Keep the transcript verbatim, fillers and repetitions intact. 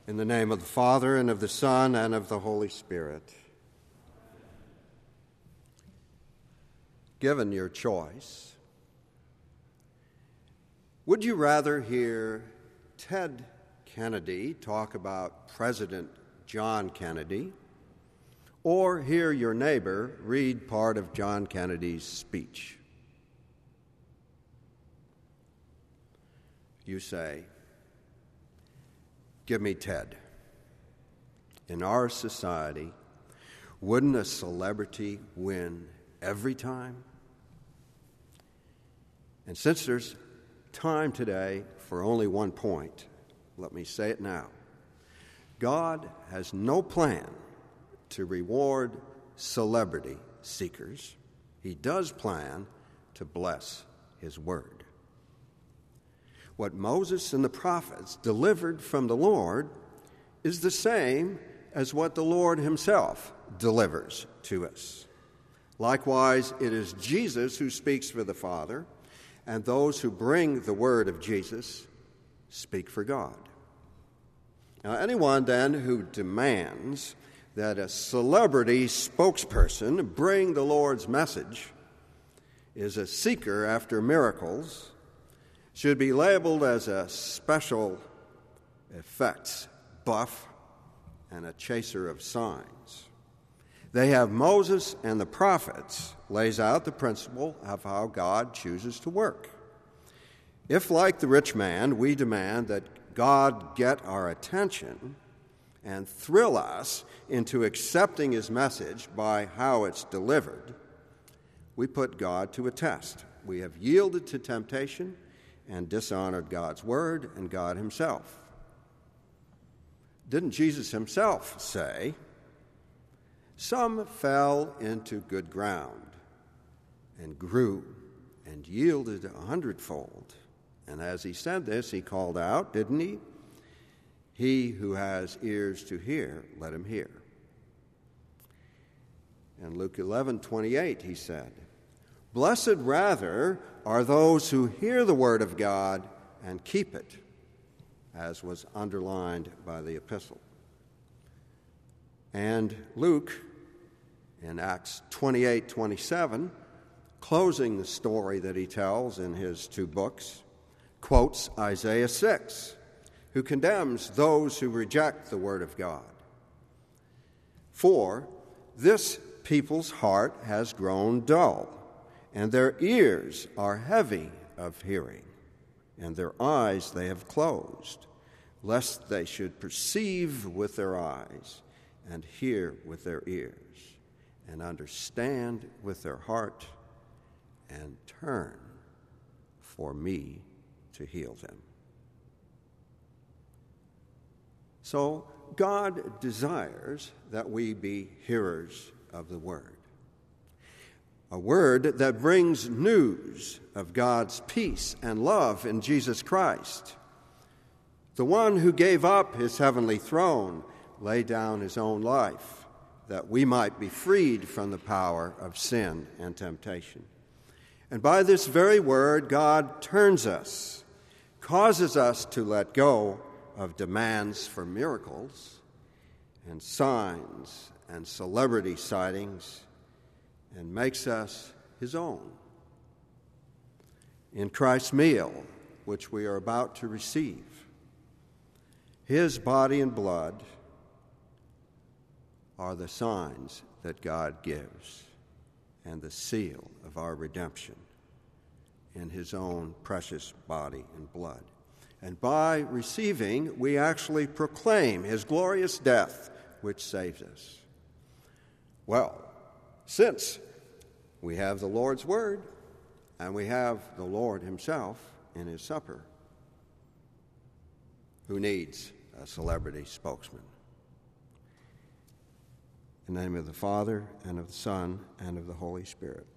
In the name of the Father, and of the Son, and of the Holy Spirit. Given your choice, would you rather hear Ted Kennedy talk about President John Kennedy, or hear your neighbor read part of John Kennedy's speech? You say, give me Ted. In our society, wouldn't a celebrity win every time? And since there's time today for only one point, let me say it now. God has no plan to reward celebrity seekers. He does plan to bless His word. What Moses and the prophets delivered from the Lord is the same as what the Lord Himself delivers to us. Likewise, it is Jesus who speaks for the Father, and those who bring the word of Jesus speak for God. Now, anyone then who demands that a celebrity spokesperson bring the Lord's message is a seeker after miracles, should be labeled as a special effects buff and a chaser of signs. They have Moses and the prophets lays out the principle of how God chooses to work. If, like the rich man, we demand that God get our attention and thrill us into accepting His message by how it's delivered, we put God to a test. We have yielded to temptation and dishonored God's word and God Himself. Didn't Jesus Himself say, "Some fell into good ground and grew and yielded a hundredfold"? And as He said this, He called out, didn't He? "He who has ears to hear, let him hear." In Luke eleven twenty-eight, He said, "Blessed rather are those who hear the word of God and keep it," as was underlined by the epistle. And Luke, in Acts twenty-eight twenty-seven, closing the story that he tells in his two books, quotes Isaiah six, who condemns those who reject the word of God. "For this people's heart has grown dull, and their ears are heavy of hearing, and their eyes they have closed, lest they should perceive with their eyes, and hear with their ears, and understand with their heart, and turn for me to heal them." So God desires that we be hearers of the word. A word that brings news of God's peace and love in Jesus Christ, the one who gave up His heavenly throne, laid down His own life, that we might be freed from the power of sin and temptation. And by this very word, God turns us, causes us to let go of demands for miracles and signs and celebrity sightings, and makes us His own. In Christ's meal, which we are about to receive, His body and blood are the signs that God gives and the seal of our redemption in His own precious body and blood. And by receiving, we actually proclaim His glorious death, which saves us. Well, since we have the Lord's word and we have the Lord Himself in His supper, who needs a celebrity spokesman? In the name of the Father, and of the Son, and of the Holy Spirit.